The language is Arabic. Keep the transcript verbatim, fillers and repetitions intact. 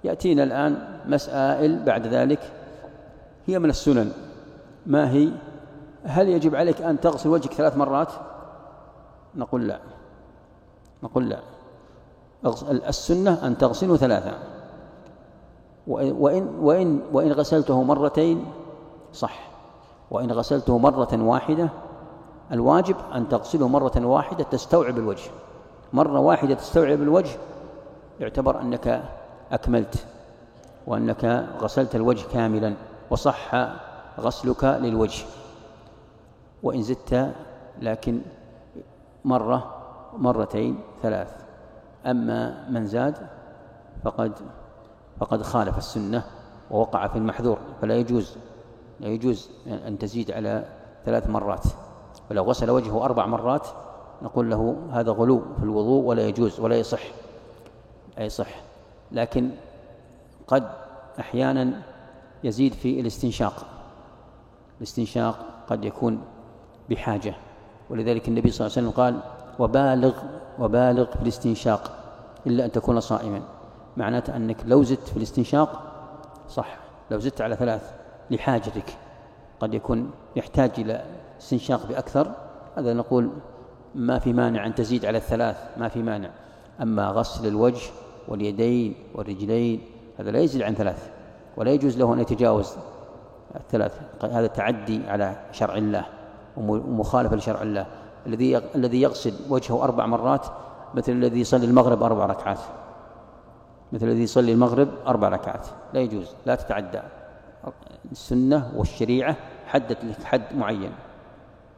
يأتينا الآن مسائل بعد ذلك هي من السنن. ما هي؟ هل يجب عليك أن تغسل وجهك ثلاث مرات؟ نقول لا، نقول لا، السنة أن تغسله ثلاثة، وإن, وإن, وإن غسلته مرتين صح، وإن غسلته مرة واحدة الواجب أن تغسله مرة واحدة تستوعب الوجه، مرة واحدة تستوعب الوجه يعتبر أنك أكملت وأنك غسلت الوجه كاملا وصح غسلك للوجه. وإن زدت لكن مرة مرتين ثلاث. أما من زاد فقد فقد خالف السنة ووقع في المحذور، فلا يجوز لا يجوز أن تزيد على ثلاث مرات. ولو غسل وجهه أربع مرات نقول له هذا غلو في الوضوء ولا يجوز ولا يصح أي صح. لكن قد أحيانا يزيد في الاستنشاق، الاستنشاق قد يكون بحاجة، ولذلك النبي صلى الله عليه وسلم قال وبالغ وبالغ في الاستنشاق إلا أن تكون صائما. معناته أنك لو زدت في الاستنشاق صح، لو زدت على ثلاث لحاجتك قد يكون يحتاج إلى استنشاق بأكثر، هذا نقول ما في مانع أن تزيد على الثلاث، ما في مانع. أما غسل الوجه واليدين والرجلين هذا لا يزيد عن ثلاث، ولا يجوز له أن يتجاوز الثلاث. هذا تعدي على شرع الله ومخالفة لشرع الله. الذي الذي يغسل وجهه أربع مرات مثل الذي يصلي المغرب أربع ركعات، مثل الذي يصلي المغرب أربع ركعات، لا يجوز، لا تتعدى. السنة والشريعة حدت لك حد معين.